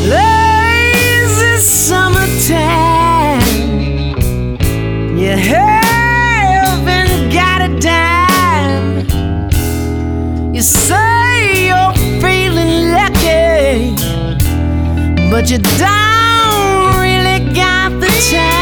Lazy summertime, you haven't got a dime. You say you're feeling lucky, but you don't really got the time.